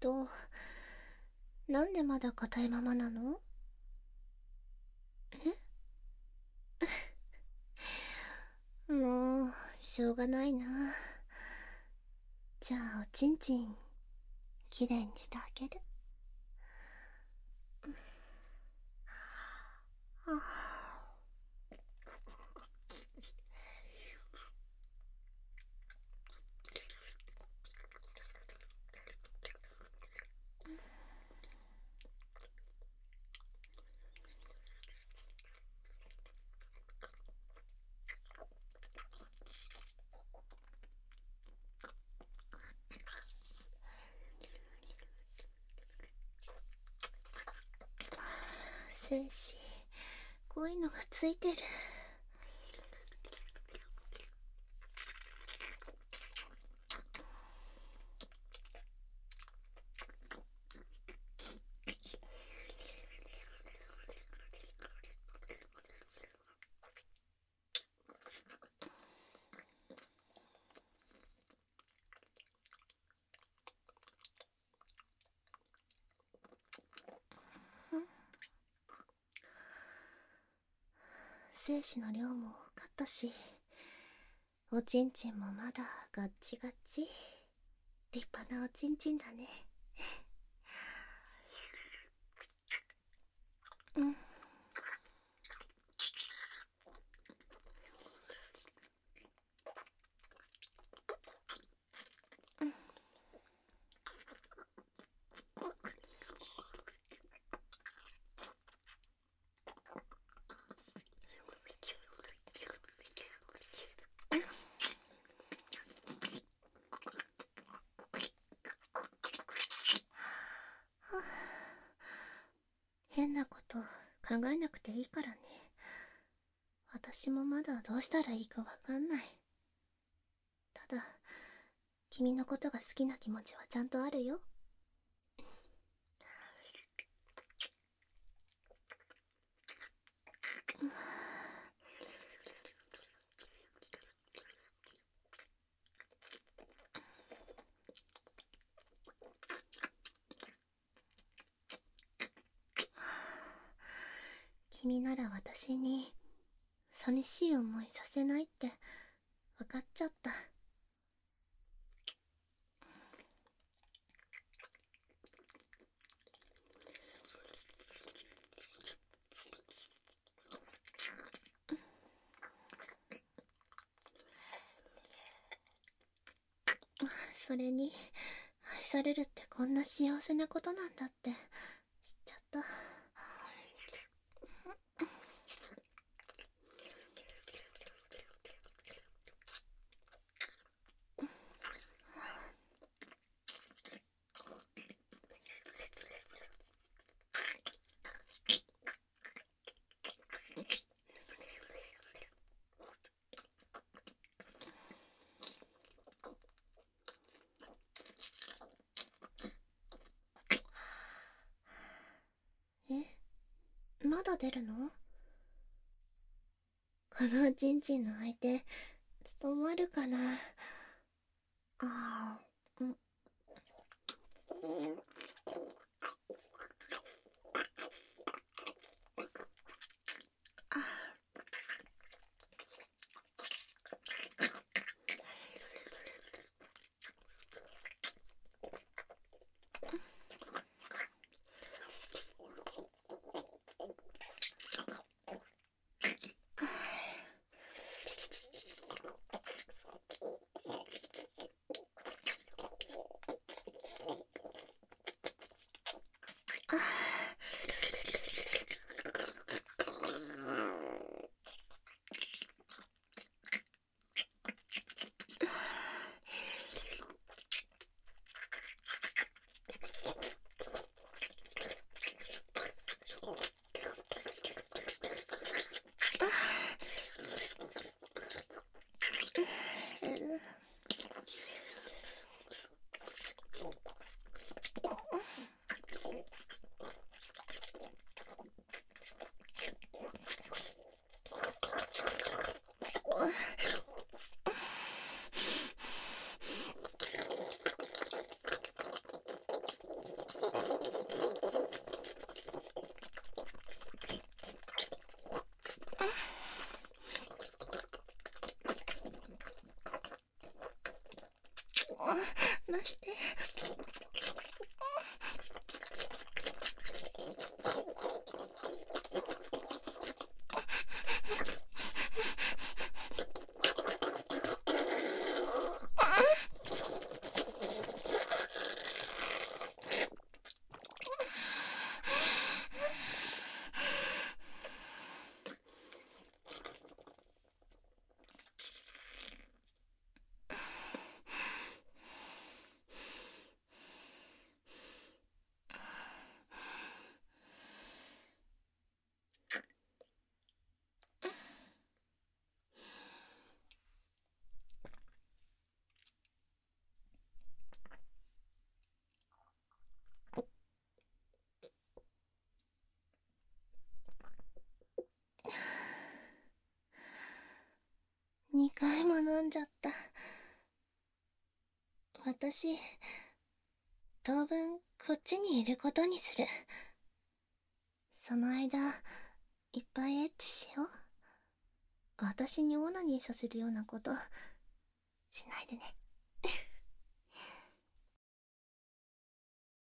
と、なんでまだ硬いままなの？もう、しょうがないな。じゃあ、おちんちん、きれいにしてあげる。はあ、精子、こういうのがついてる。精子の量も多かったし、おちんちんもまだガッチガチ。立派なおちんちんだね。うん。変なこと考えなくていいからね。私もまだどうしたらいいかわかんない。ただ、君のことが好きな気持ちはちゃんとあるよ。君なら私に寂しい思いさせないって分かっちゃった。それに、愛されるってこんな幸せなことなんだって知っちゃった。まだ出るの？このおちんちんの相手務まるかな。あー、うん。 私、当分こっちにいることにする。その間、いっぱいエッチしよう。私にオナニーさせるようなこと、しないでね。